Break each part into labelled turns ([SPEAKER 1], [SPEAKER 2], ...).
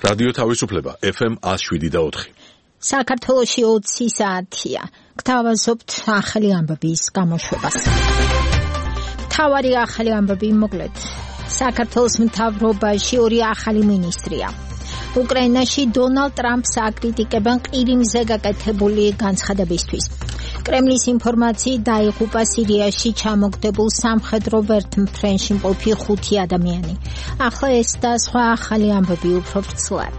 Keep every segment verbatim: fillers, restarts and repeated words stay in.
[SPEAKER 1] რადიო თავისუფლება ეფ ემ one oh seven და four.
[SPEAKER 2] საქართველოში ოცი საათია. გთავაზობთ ახალი ამბების გამოშვებას. მთავარი ახალი ამბები მოკლედ. საქართველოს მთავრობაში ორი ახალი მინისტრია. უკრაინაში დონალდ ტრამპს აკრიტიკებენ ყირიმზე გაკეთებული განცხადებისთვის. კრემლის ინფორმაციით დაიღუპა სირიაში ჩამოგდებულ სამხედრო ვერტმფრენში მყოფი ხუთი ადამიანი. ახლა ეს და სხვა ახალი ამბები უფრო ვრცლად.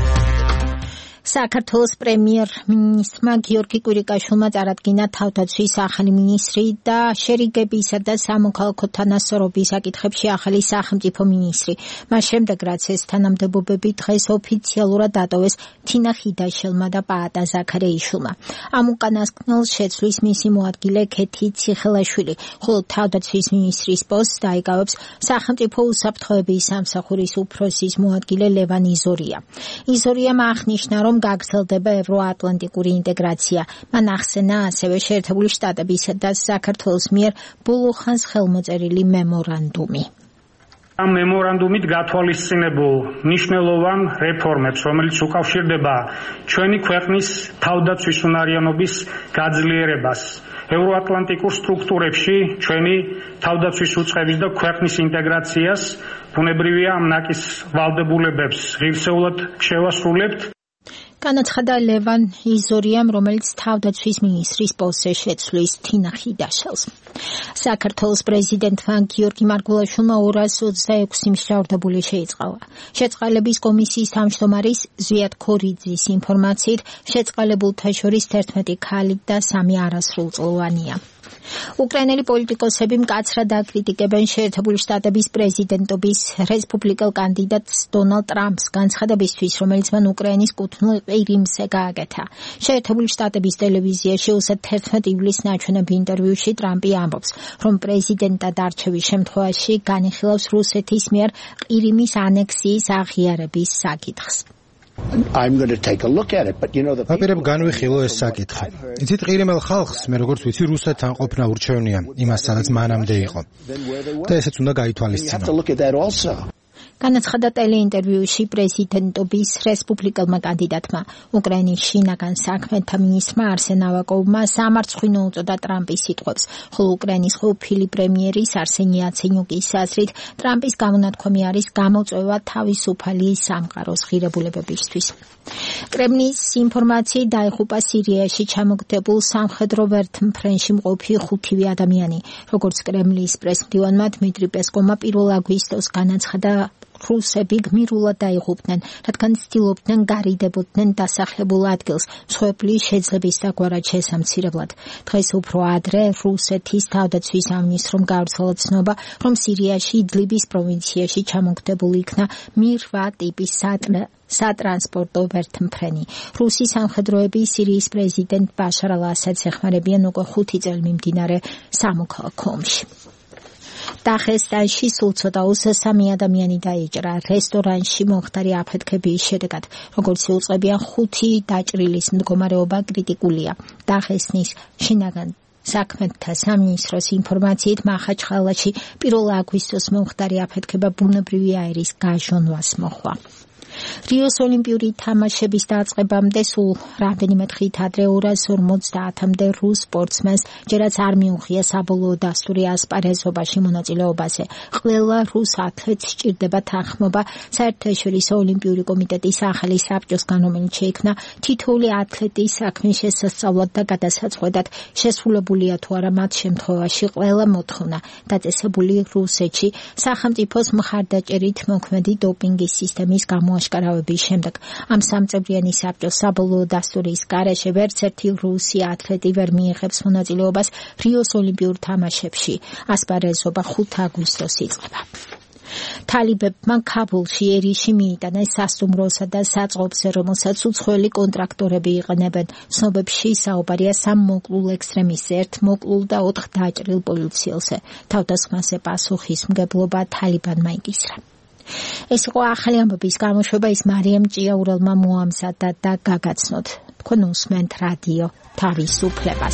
[SPEAKER 2] საქართველოს პრემიერ-მინისტრმა გიორგი კვირიკაშვილმა წარადგინა თავდაცვის ახალი მინისტრი და შერიგებისა და სამოქალაქო თანასწორობის საკითხებში ახალი სახელმწიფო მინისტრი. მას შემდეგ, რაც ეს თანამდებობები დღეს ოფიციალურად დატოვეს თინა ხიდაშელმა და პაატა ზაქარეიშვილმა. ამ უკანასკნელს შეცვლის მისი მოადგილე ქეთი ციხელაშვილი, ხოლო თავდაცვის მინისტრის პოსტს დაიკავებს სახელმწიფო უსაფრთხოების სამსახურის უფროსის მოადგილე ლევან იზორია. იზორიამ აღნიშნა, რომ გაგრძელდება ევროატლანტიკური ინტეგრაცია. მან ახსენა ასევე შეერთებული შტატებისა და საქართველოს მიერ ბოლო ხანს ხელმოწერილი მემორანდუმი.
[SPEAKER 3] ამ მემორანდუმით გათვალისწინებულ მნიშვნელოვან რეფორმებს, რომელიც უკავშირდება ჩვენი ქვეყნის თავდაცვის უნარიანობის გაძლიერებას, ევროატლანტიკურ სტრუქტურებში ჩვენი თავდაცვის უწყების და ქვეყნის ინტეგრაციას, ბუნებრივია ამ ნაკის ვალდებულებებს ღირსეულად შევასრულებთ.
[SPEAKER 2] განაცხადა ლევან იზორიამ, რომელიც თავდაცვის მინისტრის პოსტზე შეცვლის თინა ხიდაშელს. საქართველოს პრეზიდენტმა გიორგი მარგულაშვილმა ორას ოცდაექვსი მსჯავრდებული შეიწყალა. შეწყალების კომისიის თავმჯდომარის ზვიად ქორიძის ინფორმაციით, შეწყალებულთა შორის თერთმეტი ქალი და სამი არასრულწლოვანია. უკრაინელი პოლიტიკოსები მკაცრად აკრიტიკებენ შეერთებული შტატების პრეზიდენტობის რესპუბლიკელ კანდიდატს დონალდ ტრამპს განცხადებისთვის, რომელიც მან უკრაინის კუთვნილ ყირიმზე გააკეთა. შეერთებული შტატების ტელევიზიაში თერთმეტი ივლისს ნაჩვენებ ინტერვიუში ტრამპი ამბობს, რომ პრეზიდენტად არჩევის შემთხვევაში განიხილავს რუსეთის მიერ ყირიმის ანექსიის აღიარების საკითხს.
[SPEAKER 4] I'm going to take a look at it, but you know the
[SPEAKER 5] აპირებ განვიხილო ეს საკითხი. იცით ყირიმელ ხალხს, მე როგორც ვიცი, რუსეთთან ყოფნა ურჩევნია, იმას სადაც მანამდე იყო. და ესეც უნდა გაითვალისწინო.
[SPEAKER 2] განაცხადა ტელეინტერვიუში პრეზიდენტობის რესპუბლიკელმა კანდიდატმა. უკრაინის შინაგან საქმეთა მინისტრმა არსენ ავაკოვმა სამარცხვინო უწოდა ტრამპის სიტყვებს, ხოლო უკრაინის ყოფილი პრემიერის არსენი იაცენიუკის აზრით, ტრამპის გამონათქვამი არის გამოწვევა თავისუფალი სამყაროს ღირებულებებისთვის. კრემლის ინფორმაციით დაიღუპა სირიაში ჩამოგდებულ სამხედრო ვერტმფრენში მყოფი ხუთივე ადამიანი. როგორც კრემლის პრესმდივანმა დმიტრი პესკოვმა პირველ აგვისტოს განაცხადა, რუსები გმირულად დაიღუპნენ, რადგან ცდილობდნენ გარიდებოდნენ დასახლებულ ადგილს, მსხვერპლის შეძლების საგვარად შესამცირებლად. დღეს უფრო ადრე რუსეთის თავდაცვის სამინისტრომ გავრცელა ცნობა, რომ სირიაში იდლიბის პროვინციაში ჩამოგდებულ იქნა მი რვა ტიპის სატრანსპორტო ვერტმფრენი. რუსი სამხედროები სირიის პრეზიდენტ ბაშარ ალ-ასადს ეხმარებიან უკვე ხუთი წელი მიმდინარე სამოქალაქო ომში. დაღესტანში სულ ცოტა ოცდასამი ადამიანი დაიჭრა რესტორანში მომხდარი აფეთქების შედეგად. როგორც იუწყებიან, ხუთი დაჭრილის მდგომარეობა კრიტიკულია. დაღესტნის შინაგან საქმეთა სამინისტროს ინფორმაციით, მახაჩყალაში პირველ აგვისტოს მომხდარი აფეთქება ბუნებრივი აირის გაჟონვას მოჰყვა. რიოს ოლიმპიური თამაშების დაწყებამდე სულ რამდენიმე დღით ადრე ორას ორმოცდაათამდე რუს სპორტსმენს ჯერაც არ მიუღია საბოლოო დასტური ასპარეზობაში მონაწილეობაზე. ყველა რუს ათლეტს სჭირდება თანხმობა საერთაშორისო ოლიმპიური კომიტეტის ახალი საბჭოსგან, რომელიც შეიქმნა თითოეული ათლეტის საქმის შესასწავლად და გადასაწყვეტად. შესრულებულია თუ არა მათ შემთხვევაში ყველა მოთხოვნა დაწესებული რუსეთში სახელმწიფოს მხარდაჭერით მოქმედი დოპინგის სისტემის გამოაშკარავების შემდეგ. ამ სამწევრიანი საბჭოს საბოლოო დასტურის გარეშე ვერც ერთი რუსი ათლეტი ვერ მიიღებს მონაწილეობას რიოს ოლიმპიურ თამაშებში. ასპარეზობა ხუთი აგვისტოს იწყება. თალიბებმა ქაბულში ერიში მიიტანეს სასტუმროსა და საწყობზე, რომელსაც უცხოელი კონტრაქტორები იყენებენ. ცნობებში საუბარია სამ მოკლულ ექსტრემისტზე, ერთ მოკლულ და ოთხ დაჭრილ პოლიციელზე. თავდასხმაზე პასუხისმგებლობა თალიბანმა იკისრა. ეს იყო ახალი ამბების გამოშვება, ის მარიამ ჭიაურელმა მოამზადა და გაგაცნოთ. თქვენ უსმენთ რადიო თავისუფლებას.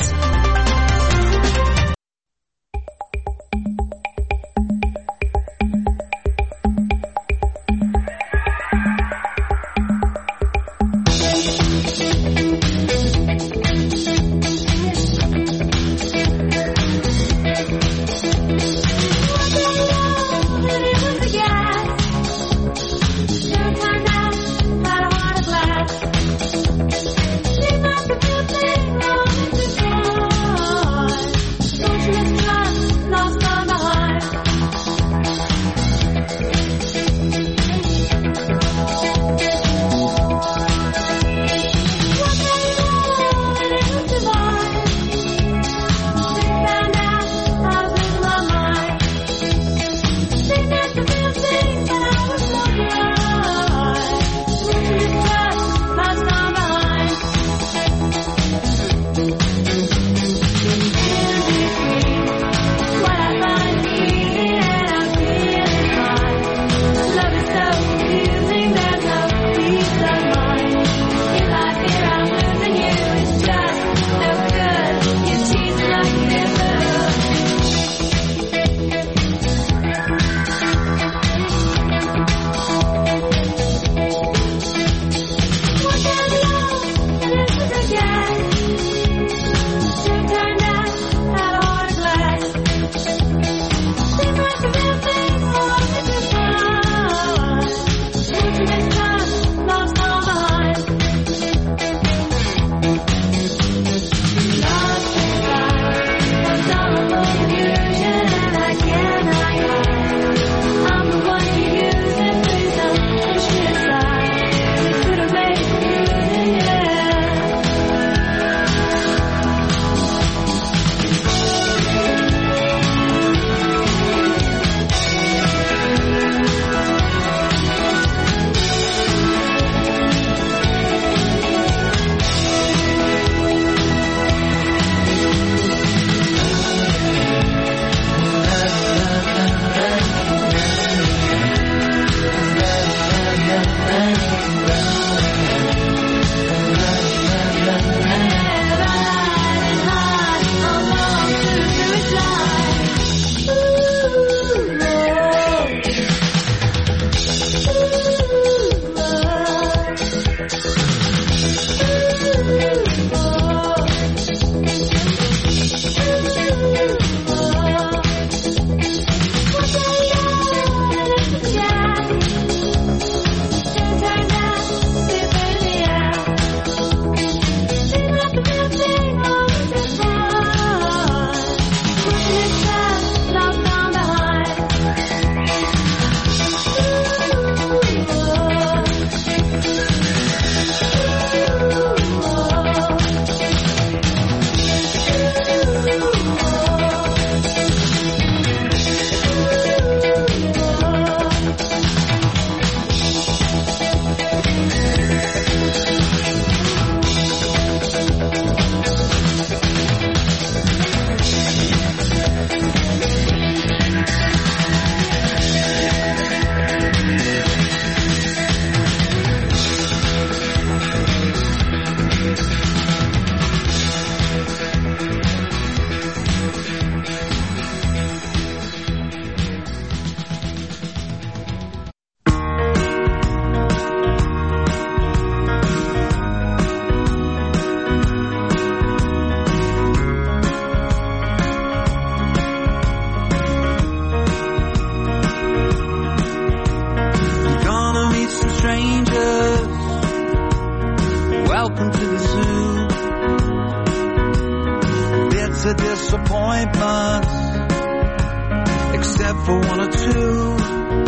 [SPEAKER 6] disappointments, except for one or two.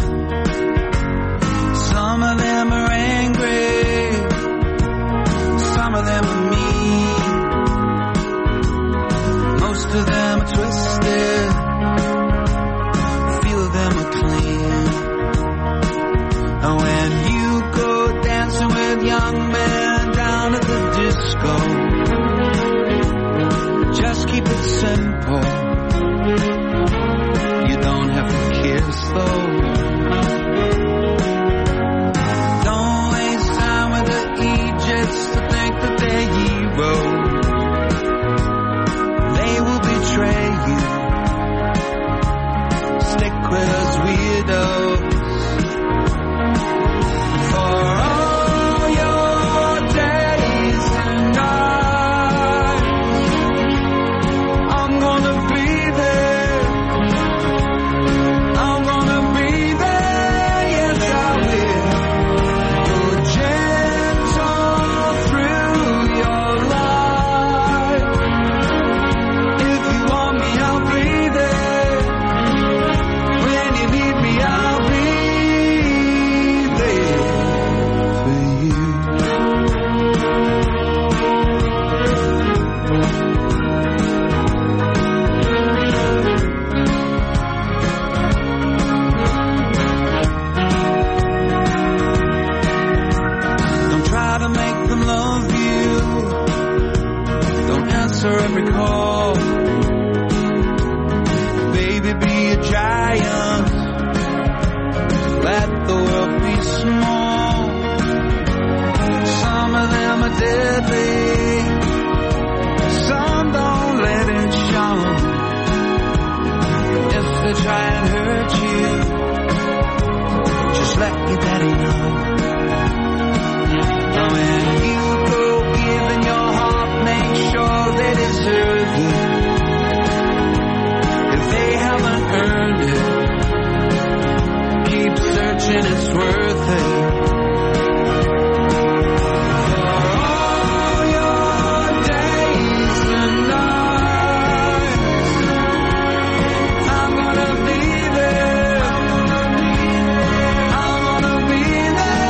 [SPEAKER 6] Some of them are angry, some of them are mean, most of them are twisted, a few of them are clean. And when you go dancing with young men down at the disco, just keep it simple. You don't have to kiss though. Don't waste time with the Egypts to think that they're heroes. They will betray you. Stick with us weirdos. For all your days and nights, I'm gonna be there. I'm gonna be there, yes I will. Go gentle through your life. If you want me, I'll be there. When you need me, I'll be there for you. Don't try to make them love you. Don't answer every call. Baby, be a giant. Let the world be small. Some of them are deadly. Some don't let it show. If they try and hurt you, just let your daddy know. And when you go giving your heart, make sure they deserve it. If they haven't earned it, keep searching, it's worth it. For all your days and nights, I'm gonna be there. I'm gonna be there.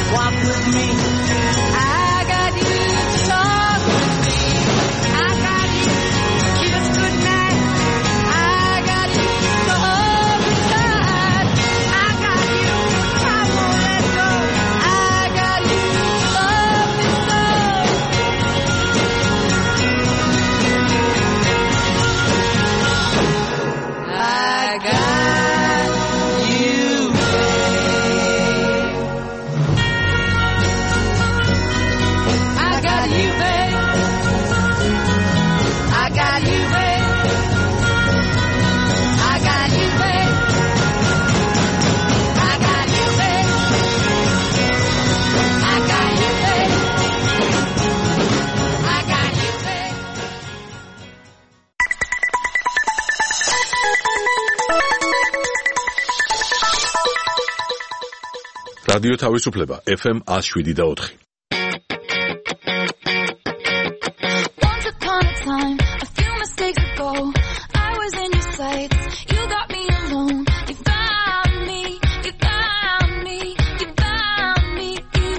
[SPEAKER 6] walk with me. I got you to talk with me. I got you to kiss goodnight. I got you to hold me tight. I got you, I won't let go. I got you to love me so. I got you, babe. I got you, babe. I got you, babe. I got you, babe. I got you, babe. I got you, babe. I got you, babe.
[SPEAKER 1] რადიო თავისუფლება F M one oh seven და four.
[SPEAKER 7] Once upon a time, a few mistakes ago, I was in your sights. You got me alone. You found me. You found me. You found me.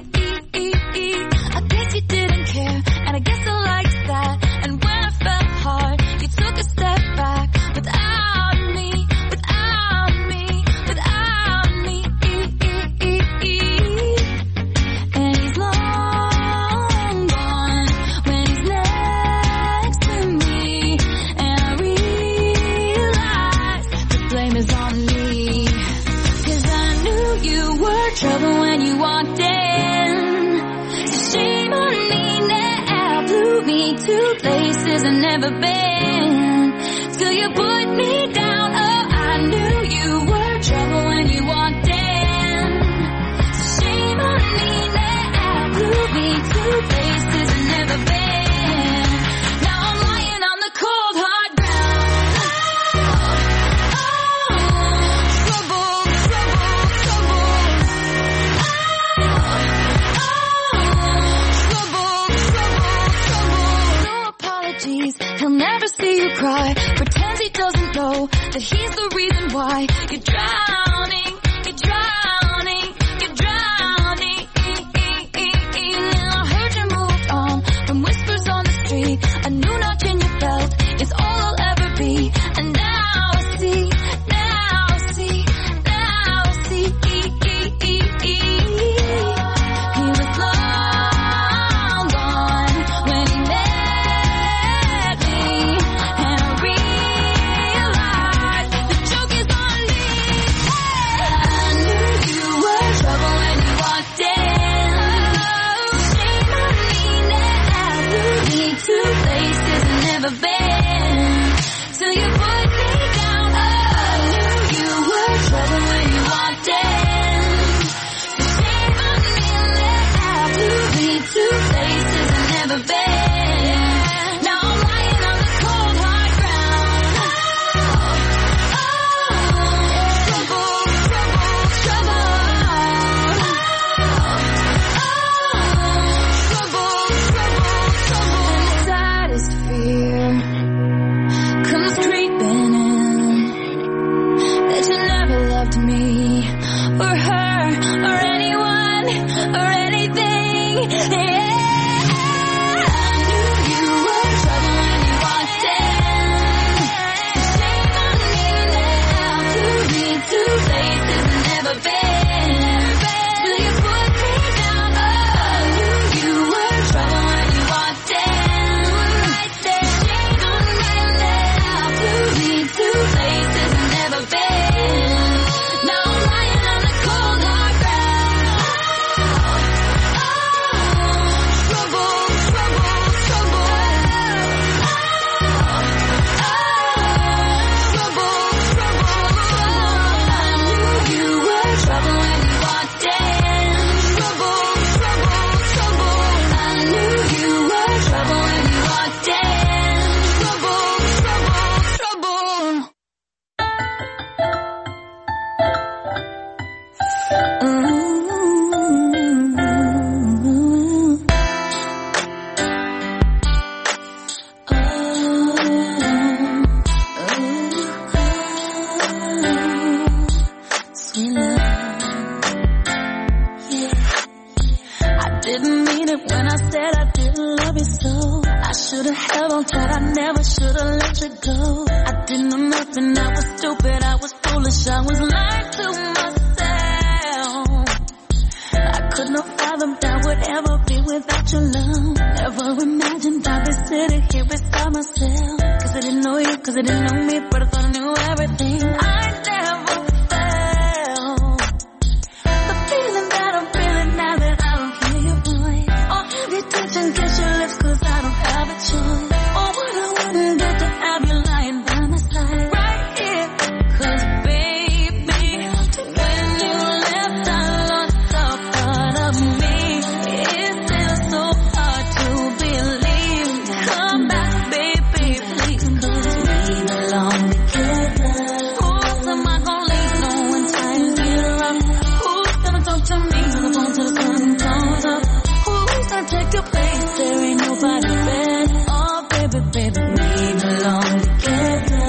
[SPEAKER 7] I guess you didn't care, and I guess I liked that. And when I fell hard, you took a step back. Without me, without me, without me. And he's long gone when he's next to me. And I realize the blame is on me. 'Cause I knew you were trouble when you walked in. So shame on me now, blew me to places I've never been. Till you put me down, oh, I knew you were trouble when you walked in. So shame on me now, blew me to places I've never been. Now I'm lying on the cold hard ground. Oh, oh, trouble, trouble, trouble. Oh, oh, trouble, trouble, trouble. No apologies, he'll never see you cry. Pretends he doesn't know that he's the reason why you're drowning, you're drowning, you're drowning. And I heard you moved on from whispers on the street. A new notch in your belt is all I'll ever be. And now I see, now I see, now I see. He was long gone when he met me. And I realized the joke is on me. I knew you were trouble when you walked in. Shame on me now, blew me to places I've never been. Till you put me down, oh, I knew you were trouble when you walked in. So shame on me now, blew me to places I've never been. Now I'm lying on the cold hard ground. Oh, oh, trouble, trouble, trouble. Oh, trouble, trouble, trouble. The saddest fear comes creeping in, that you never loved me or her or anyone or anything. Yeah, I knew you were trouble when you walked in. Shame on me now, blew me to places I've never been. Till you put me down, oh, I knew you were trouble when you walked in. Right there, shame on me now, blew me to places I've never been. Now I'm should've held on tight, I never should've let you go. I didn't know nothing, I was stupid, I was foolish, I was lying to myself. I could not fathom that would ever be without your love. Never imagined I'd be sitting here beside myself. Cause I didn't know you, cause I didn't know me, but I thought I knew everything. I never felt the feeling that I'm feeling now that I don't hear your voice. Or have you touch and kiss your lips cause I don't have a choice. Or what I wouldn't get to have you lying by my side right here. Cause baby, when you left I lost a part of me. It's still so hard to believe. Come back baby, please, cause we belong together. Who else am I gonna leave no when times get rough? Who's gonna talk to me on the phone till the sun comes up? Who's gonna take your place? There ain't nobody better. Oh baby, baby, we belong together.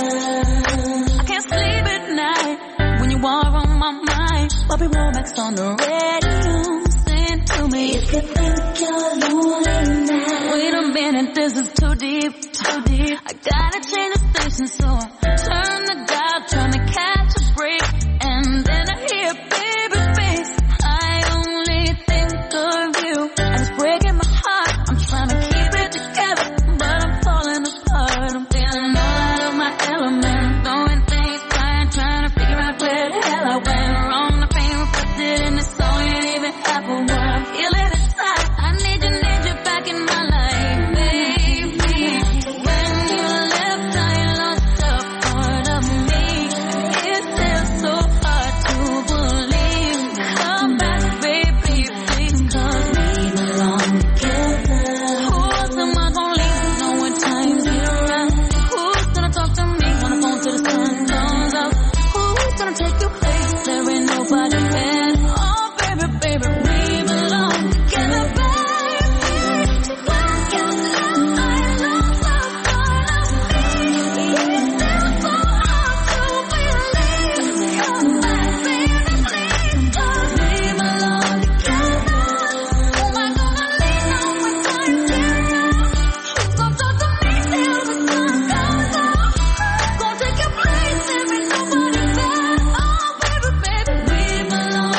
[SPEAKER 7] I can't sleep at night when you are on my mind. Bobby Womack's on the radio, sing to me if you think you're lonely now. Wait a minute, this is too deep, too deep. I gotta change the station, so I turn the dial, trying to catch a break. And then I hear baby face. I only think of you, and it's breaking my heart. I'm trying to keep it together, but I'm falling apart. I'm feeling all out of my element, throwing things, trying, trying to figure out where the hell I went wrong. The pain reflected in the song ain't even half of what I'm feeling inside. I need you, need you back in my life, baby. When you left, I lost a part of me. It's still so hard to believe. Come back, baby, please, cause we belong together. Who else am I gonna leave? No when times get rough. Who's gonna talk to me on the phone till the sun comes up? Who's gonna take your place? There ain't nobody better. Oh baby, baby, we belong together, baby. When you left, I lost a part of me. It's still so hard to believe. Come back, baby, please, cause we belong together. Who am I gonna lean on when times get rough? Who's gonna talk to me till the sun comes up? Who's gonna take your place? There ain't nobody better. Oh baby, baby, we belong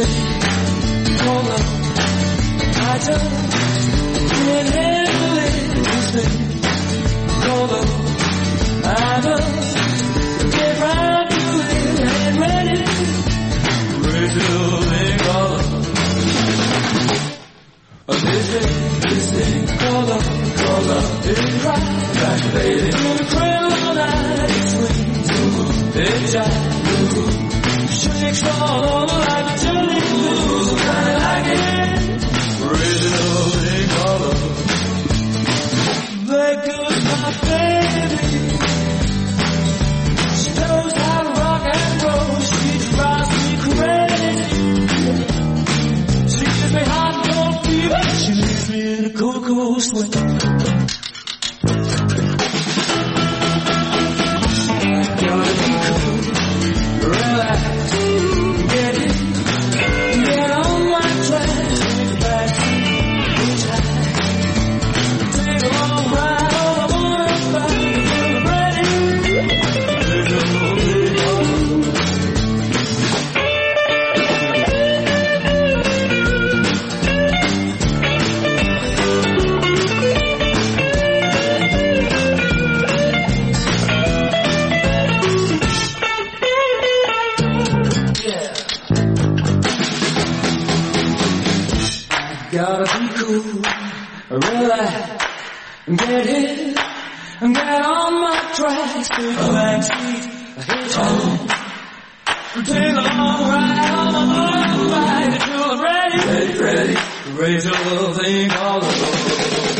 [SPEAKER 6] thing called love. I just can't handle it. This thing called love. I just get right to it and ready. Ready to thing called love. This thing, this thing called love, called love. It cries like a baby in the cradle all night. It swings, ooh, it jives, ooh, shakes all over like a jelly. Ooh, kinda like it. Original thing called love. There goes my baby. She knows how to rock and roll. She drives me crazy. She gives me hot and cold fever. She leaves me in a cool, cool sweat. I gotta be cool, relax, get it, get on my track, take back, reach high, take a long ride, all I wanna find is I'm ready. There's a whole thing on. Gotta be cool, relax, get it, get on my tracks, take a back seat, hitchhike, take a long ride on my motorbike until I'm ready, ready, ready, ready to the thing called love.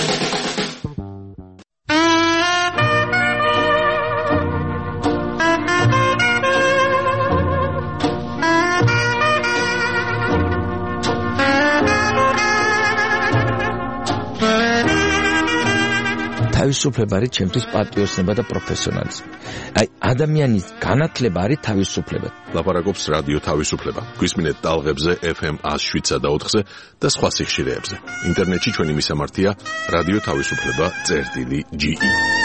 [SPEAKER 8] თავისუფლება არის ჩემთვის პატრიოტიზმი და პროფესიონალიზმი. აი, ადამიანის განათლება არის თავისუფლება.
[SPEAKER 1] ლაპარაკობს რადიო თავისუფლება. გვისმინეთ ტალღებზე ეფ ემ one oh seven და ოთხზე და სხვა სიხშირეებზე. ინტერნეტში ჩვენი მისამართია რადიო თავისუფლება წერტილი ჯი ი.